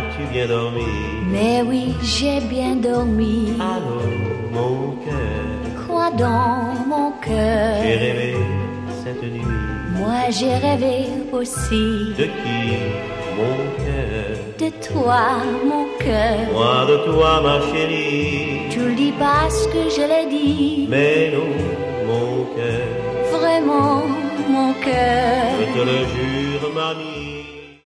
As-tu bien dormi? Mais oui, j'ai bien dormi. Allô, mon cœur. Quoi dans mon cœur? J'ai rêvé cette nuit. Moi j'ai rêvé aussi. De qui, mon cœur? De toi, mon cœur. Moi de toi, ma chérie. Tu le dis parce que je l'ai dit. Mais non, mon cœur. Vraiment, mon cœur. Je te le jure, mamie.